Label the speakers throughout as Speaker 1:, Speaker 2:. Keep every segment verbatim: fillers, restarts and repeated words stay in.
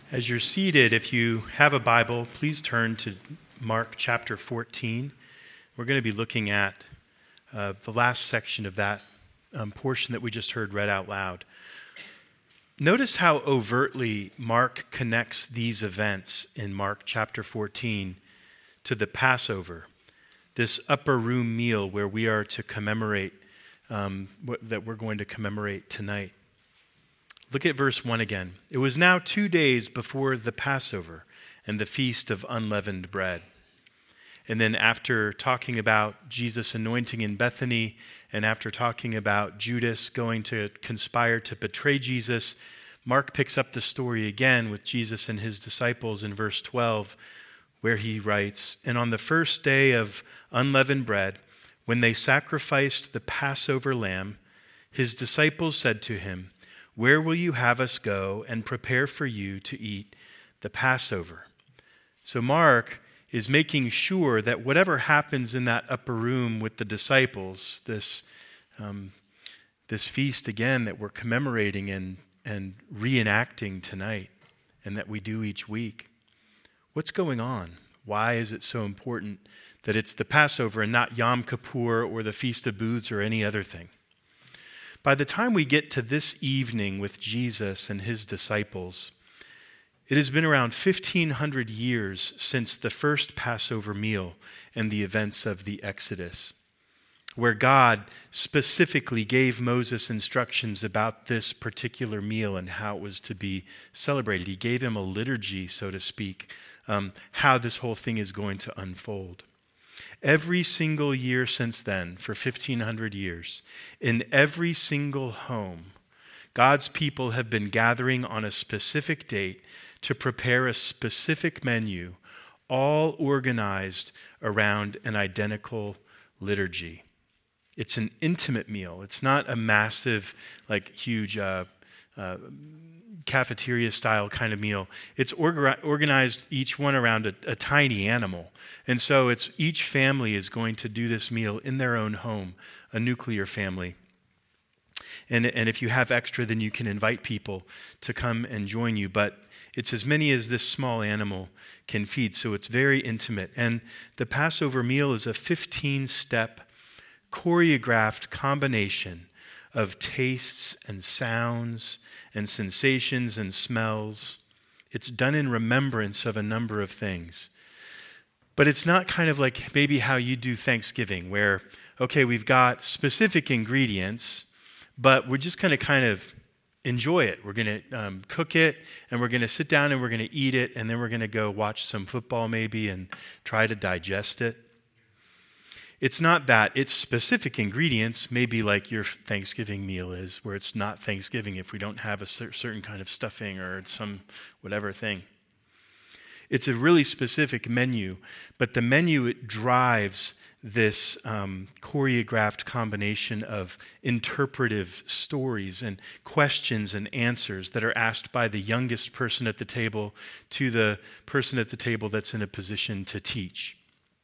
Speaker 1: As you're seated, if you have a Bible, please turn to Mark chapter fourteen. We're going to be looking at uh, the last section of that um, portion that we just heard read out loud. Notice how overtly Mark connects these events in Mark chapter fourteen to the Passover, this upper room meal where we are to commemorate, um, what, that we're going to commemorate tonight. Look at verse one again. It was now two days before the Passover and the Feast of Unleavened Bread. And then after talking about Jesus anointing in Bethany, and after talking about Judas going to conspire to betray Jesus, Mark picks up the story again with Jesus and his disciples in verse twelve, where he writes, "And on the first day of unleavened bread, when they sacrificed the Passover lamb, his disciples said to him, 'Where will you have us go and prepare for you to eat the Passover?'" So Mark is making sure that whatever happens in that upper room with the disciples, this um, this feast again that we're commemorating and, and reenacting tonight, and that we do each week, what's going on? Why is it so important that it's the Passover and not Yom Kippur or the Feast of Booths or any other thing? By the time we get to this evening with Jesus and his disciples, it has been around fifteen hundred years since the first Passover meal and the events of the Exodus, where God specifically gave Moses instructions about this particular meal and how it was to be celebrated. He gave him a liturgy, so to speak, um, how this whole thing is going to unfold. Every single year since then, for fifteen hundred years, in every single home, God's people have been gathering on a specific date to prepare a specific menu, all organized around an identical liturgy. It's an intimate meal. It's not a massive, like huge uh, uh, cafeteria-style kind of meal. It's orga- organized, each one around a, a tiny animal. And so it's each family is going to do this meal in their own home, a nuclear family. And, and if you have extra, then you can invite people to come and join you. But it's as many as this small animal can feed, so it's very intimate. And the Passover meal is a fifteen-step choreographed combination of tastes and sounds and sensations and smells. It's done in remembrance of a number of things. But it's not kind of like maybe how you do Thanksgiving, where, okay, we've got specific ingredients, but we're just going to kind of enjoy it. We're going to um, cook it, and we're going to sit down and we're going to eat it, and then we're going to go watch some football maybe and try to digest it. It's not that. It's specific ingredients, maybe like your Thanksgiving meal is, where it's not Thanksgiving if we don't have a cer- certain kind of stuffing or some whatever thing. It's a really specific menu, but the menu, it drives this um, choreographed combination of interpretive stories and questions and answers that are asked by the youngest person at the table to the person at the table that's in a position to teach.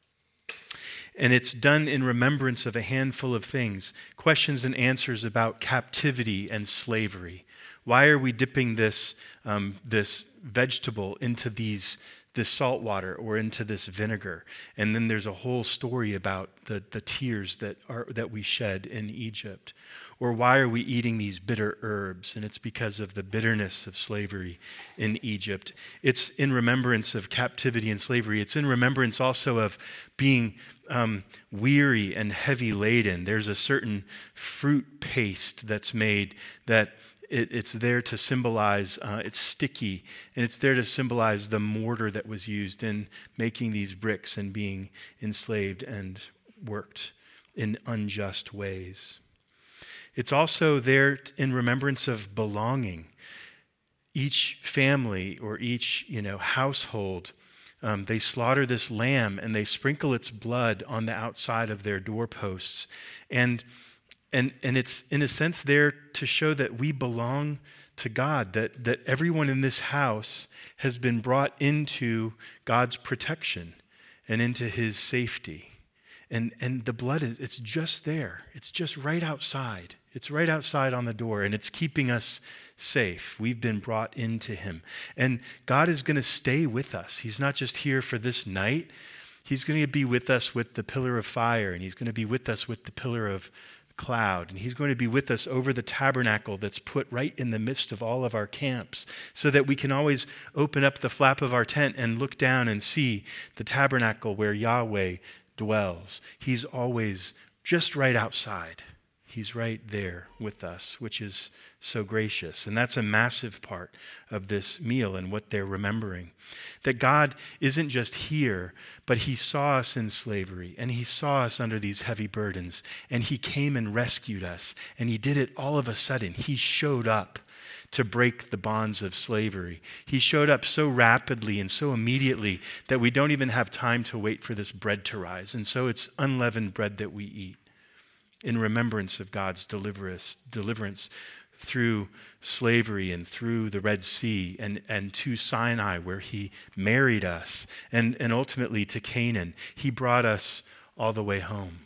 Speaker 1: And it's done in remembrance of a handful of things, questions and answers about captivity and slavery. Why are we dipping this um, this vegetable into these this salt water or into this vinegar? And then there's a whole story about the, the tears that are that we shed in Egypt. Or why are we eating these bitter herbs? And it's because of the bitterness of slavery in Egypt. It's in remembrance of captivity and slavery. It's in remembrance also of being um, weary and heavy laden. There's a certain fruit paste that's made that it, it's there to symbolize, uh, it's sticky, and it's there to symbolize the mortar that was used in making these bricks and being enslaved and worked in unjust ways. It's also there in remembrance of belonging. Each family or each, you know, household, um, they slaughter this lamb and they sprinkle its blood on the outside of their doorposts. And, and, and it's, in a sense, there to show that we belong to God, that, that everyone in this house has been brought into God's protection and into his safety. And, and the blood, is it's just there. It's just right outside. It's right outside on the door, and it's keeping us safe. We've been brought into him. And God is going to stay with us. He's not just here for this night. He's going to be with us with the pillar of fire, and he's going to be with us with the pillar of cloud, and he's going to be with us over the tabernacle that's put right in the midst of all of our camps, so that we can always open up the flap of our tent and look down and see the tabernacle where Yahweh dwells. He's always just right outside. He's right there with us, which is so gracious. And that's a massive part of this meal and what they're remembering. That God isn't just here, but he saw us in slavery, and he saw us under these heavy burdens, and he came and rescued us. And he did it all of a sudden. He showed up to break the bonds of slavery. He showed up so rapidly and so immediately that we don't even have time to wait for this bread to rise. And so it's unleavened bread that we eat in remembrance of God's deliverance, deliverance through slavery and through the Red Sea and, and to Sinai, where he married us, and, and ultimately to Canaan. He brought us all the way home.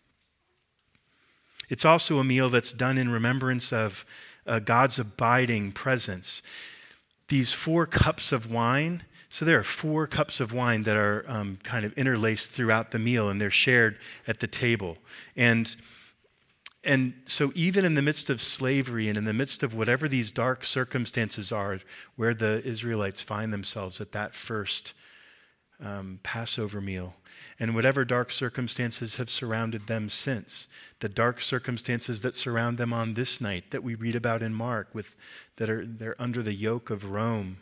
Speaker 1: It's also a meal that's done in remembrance of uh, God's abiding presence. These four cups of wine, so there are four cups of wine that are um, kind of interlaced throughout the meal, and they're shared at the table. And And so even in the midst of slavery and in the midst of whatever these dark circumstances are where the Israelites find themselves at that first um, Passover meal, and whatever dark circumstances have surrounded them since, the dark circumstances that surround them on this night that we read about in Mark, with that are they're under the yoke of Rome,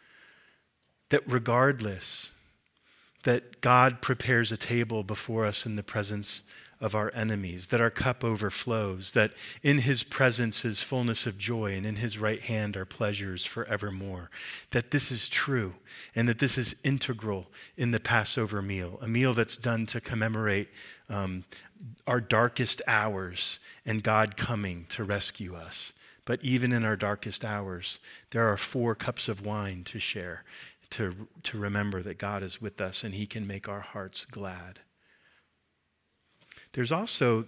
Speaker 1: that regardless, that God prepares a table before us in the presence of our enemies, that our cup overflows, that in his presence is fullness of joy, and in his right hand are pleasures forevermore. That this is true, and that this is integral in the Passover meal, a meal that's done to commemorate um, our darkest hours and God coming to rescue us. But even in our darkest hours, there are four cups of wine to share, to, to remember that God is with us and he can make our hearts glad. There's also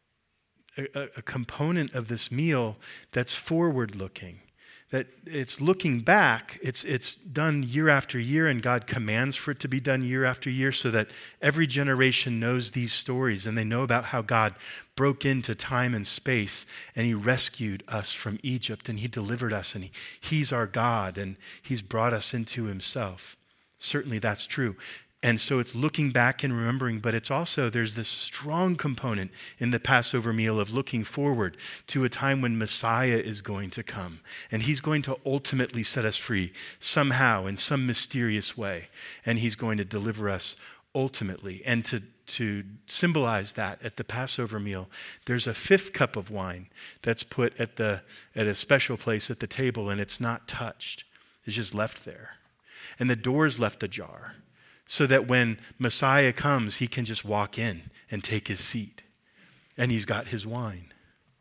Speaker 1: a, a component of this meal that's forward-looking, that it's looking back. It's, it's done year after year, and God commands for it to be done year after year so that every generation knows these stories, and they know about how God broke into time and space, and he rescued us from Egypt, and he delivered us, and he, he's our God, and he's brought us into himself. Certainly that's true. And so it's looking back and remembering, but it's also, there's this strong component in the Passover meal of looking forward to a time when Messiah is going to come. And he's going to ultimately set us free somehow in some mysterious way. And he's going to deliver us ultimately. And to, to symbolize that at the Passover meal, there's a fifth cup of wine that's put at, the, at a special place at the table, and it's not touched. It's just left there. And the door's left ajar, so that when Messiah comes, he can just walk in and take his seat. And he's got his wine.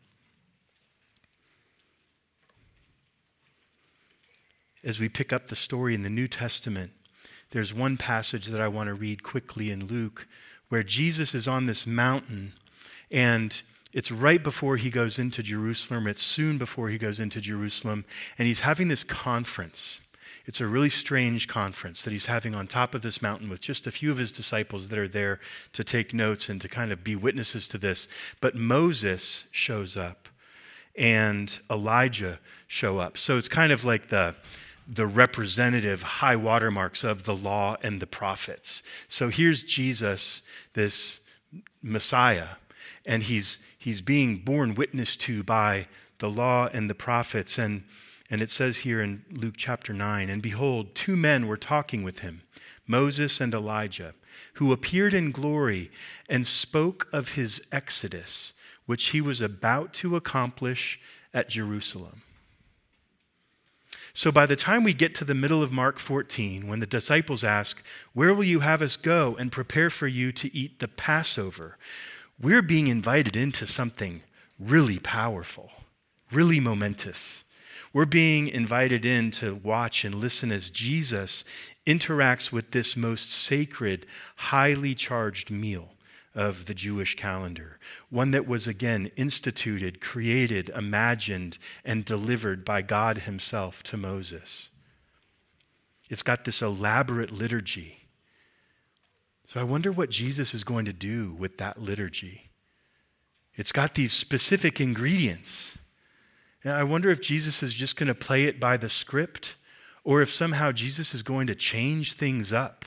Speaker 1: As we pick up the story in the New Testament, there's one passage that I want to read quickly in Luke, where Jesus is on this mountain, and it's right before he goes into Jerusalem. It's soon before he goes into Jerusalem, and he's having this conference. It's a really strange conference that he's having on top of this mountain with just a few of his disciples that are there to take notes and to kind of be witnesses to this. But Moses shows up and Elijah show up. So it's kind of like the, the representative high watermarks of the law and the prophets. So here's Jesus, this Messiah, and he's, he's being borne witness to by the law and the prophets. And And it says here in Luke chapter nine, and behold, two men were talking with him, Moses and Elijah, who appeared in glory and spoke of his exodus, which he was about to accomplish at Jerusalem. So by the time we get to the middle of Mark fourteen, when the disciples ask, where will you have us go and prepare for you to eat the Passover? We're being invited into something really powerful, really momentous. We're being invited in to watch and listen as Jesus interacts with this most sacred, highly charged meal of the Jewish calendar, one that was again instituted, created, imagined, and delivered by God himself to Moses. It's got this elaborate liturgy. So I wonder what Jesus is going to do with that liturgy. It's got these specific ingredients. And I wonder if Jesus is just going to play it by the script, or if somehow Jesus is going to change things up.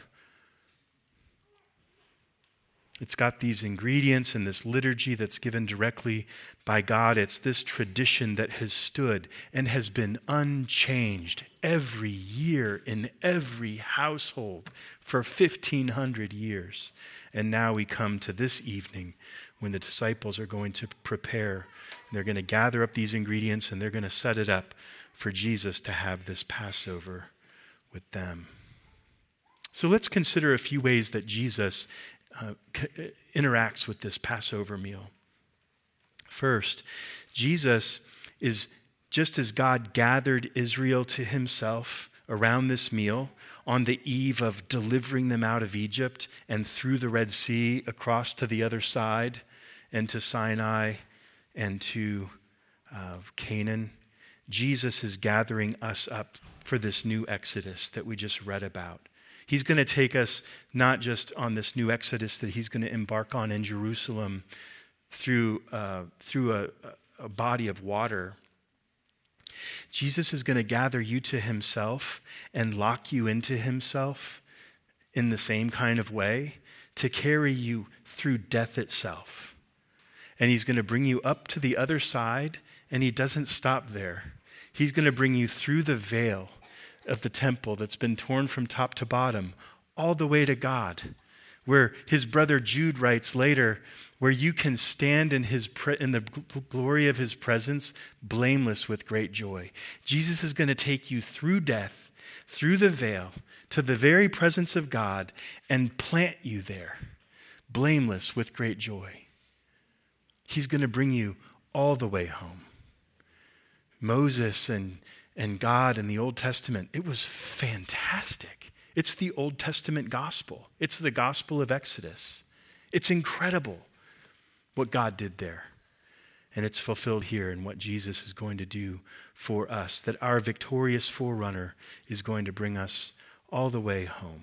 Speaker 1: It's got these ingredients and this liturgy that's given directly by God. It's this tradition that has stood and has been unchanged every year in every household for fifteen hundred years. And now we come to this evening when the disciples are going to prepare. They're going to gather up these ingredients and they're going to set it up for Jesus to have this Passover with them. So let's consider a few ways that Jesus Uh, c- interacts with this Passover meal. First, Jesus is, just as God gathered Israel to himself around this meal on the eve of delivering them out of Egypt and through the Red Sea across to the other side and to Sinai and to uh, Canaan, Jesus is gathering us up for this new Exodus that we just read about. He's going to take us not just on this new Exodus that he's going to embark on in Jerusalem through, uh, through a, a body of water. Jesus is going to gather you to himself and lock you into himself in the same kind of way to carry you through death itself. And he's going to bring you up to the other side, and he doesn't stop there. He's going to bring you through the veil of the temple that's been torn from top to bottom, all the way to God, where his brother Jude writes later, where you can stand in his pre- in the gl- glory of his presence, blameless with great joy. Jesus is going to take you through death, through the veil, to the very presence of God, and plant you there, blameless with great joy. He's going to bring you all the way home. Moses and And God in the Old Testament, it was fantastic. It's the Old Testament gospel. It's the gospel of Exodus. It's incredible what God did there. And it's fulfilled here in what Jesus is going to do for us, that our victorious forerunner is going to bring us all the way home.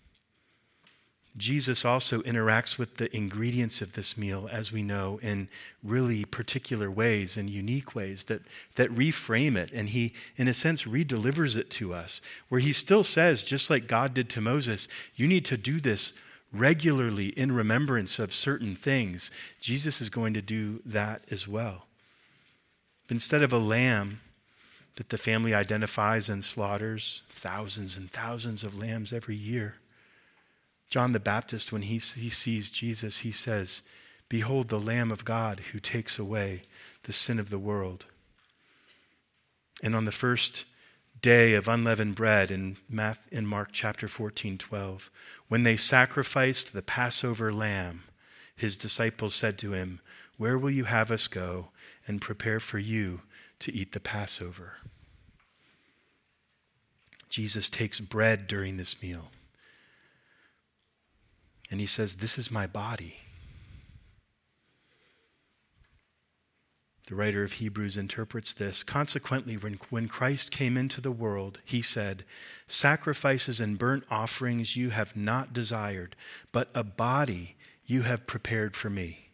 Speaker 1: Jesus also interacts with the ingredients of this meal, as we know, in really particular ways and unique ways that, that reframe it. And he, in a sense, redelivers it to us, where he still says, just like God did to Moses, you need to do this regularly in remembrance of certain things. Jesus is going to do that as well. Instead of a lamb that the family identifies and slaughters, thousands and thousands of lambs every year, John the Baptist, when he, he sees Jesus, he says, "Behold the Lamb of God who takes away the sin of the world." And on the first day of unleavened bread in, Math, in Mark chapter fourteen, twelve, when they sacrificed the Passover lamb, his disciples said to him, "Where will you have us go and prepare for you to eat the Passover?" Jesus takes bread during this meal. And he says, "This is my body." The writer of Hebrews interprets this. Consequently, when, when Christ came into the world, he said, "Sacrifices and burnt offerings you have not desired, but a body you have prepared for me."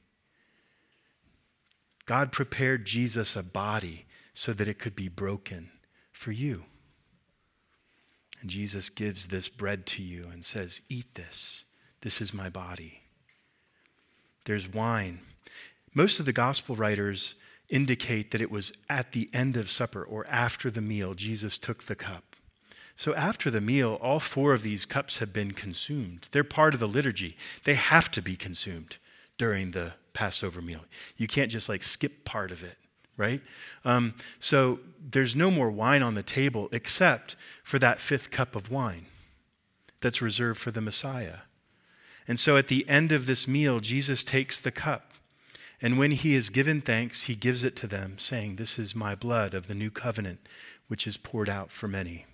Speaker 1: God prepared Jesus a body so that it could be broken for you. And Jesus gives this bread to you and says, "Eat this. This is my body." There's wine. Most of the gospel writers indicate that it was at the end of supper or after the meal, Jesus took the cup. So after the meal, all four of these cups have been consumed. They're part of the liturgy. They have to be consumed during the Passover meal. You can't just like skip part of it, right? Um, so there's no more wine on the table except for that fifth cup of wine that's reserved for the Messiah. And so at the end of this meal, Jesus takes the cup, and when he has given thanks, he gives it to them, saying, "This is my blood of the new covenant, which is poured out for many."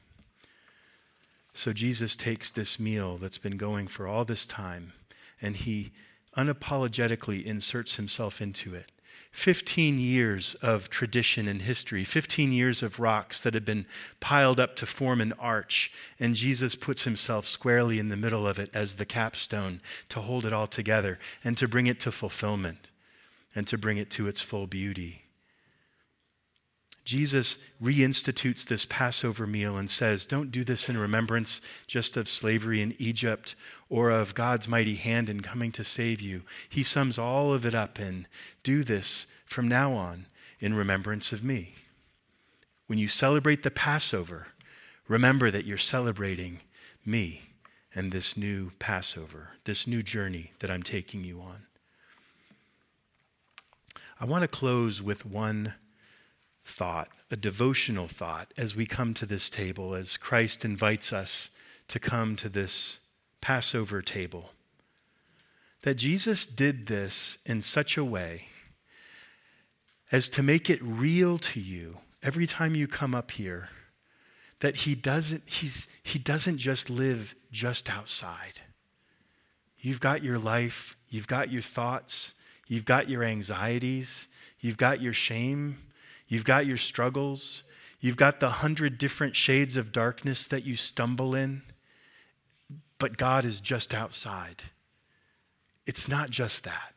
Speaker 1: So Jesus takes this meal that's been going for all this time, and he unapologetically inserts himself into it. fifteen years of tradition and history, fifteen years of rocks that had been piled up to form an arch, and Jesus puts himself squarely in the middle of it as the capstone to hold it all together and to bring it to fulfillment and to bring it to its full beauty. Jesus reinstitutes this Passover meal and says, don't do this in remembrance just of slavery in Egypt or of God's mighty hand in coming to save you. He sums all of it up in, do this from now on in remembrance of me. When you celebrate the Passover, remember that you're celebrating me and this new Passover, this new journey that I'm taking you on. I want to close with one thought, a devotional thought, as we come to this table, as Christ invites us to come to this Passover table. That Jesus did this in such a way as to make it real to you every time you come up here, that he doesn't, he's, he doesn't just live just outside. You've got your life, you've got your thoughts, you've got your anxieties, you've got your shame, you've got your struggles. You've got the hundred different shades of darkness that you stumble in. But God is just outside. It's not just that.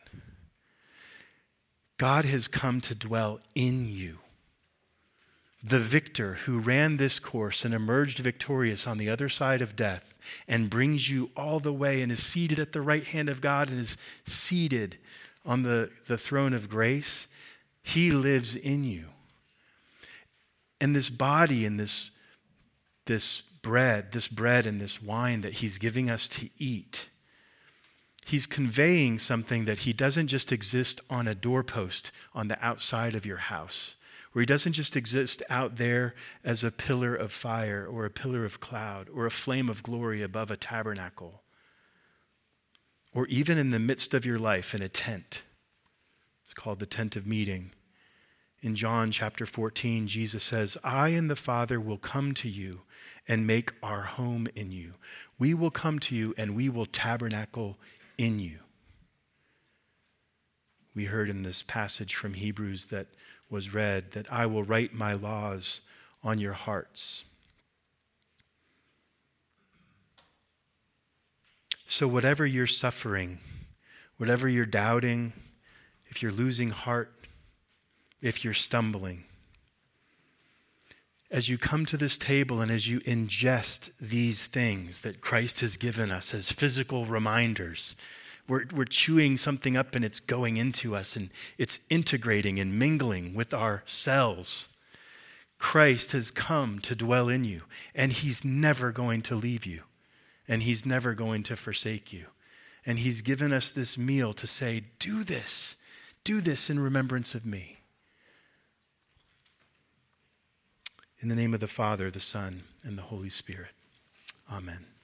Speaker 1: God has come to dwell in you. The victor who ran this course and emerged victorious on the other side of death and brings you all the way and is seated at the right hand of God and is seated on the, the throne of grace. He lives in you. And this body and this, this bread, this bread and this wine that he's giving us to eat, he's conveying something that he doesn't just exist on a doorpost on the outside of your house, where he doesn't just exist out there as a pillar of fire or a pillar of cloud or a flame of glory above a tabernacle, or even in the midst of your life in a tent. It's called the tent of meeting. In John chapter fourteen, Jesus says, I and the Father will come to you and make our home in you. We will come to you and we will tabernacle in you. We heard in this passage from Hebrews that was read that I will write my laws on your hearts. So whatever you're suffering, whatever you're doubting, if you're losing heart, if you're stumbling, as you come to this table and as you ingest these things that Christ has given us as physical reminders, we're, we're chewing something up and it's going into us and it's integrating and mingling with our cells. Christ has come to dwell in you, and he's never going to leave you, and he's never going to forsake you. And he's given us this meal to say, do this, do this in remembrance of me. In the name of the Father, the Son, and the Holy Spirit. Amen.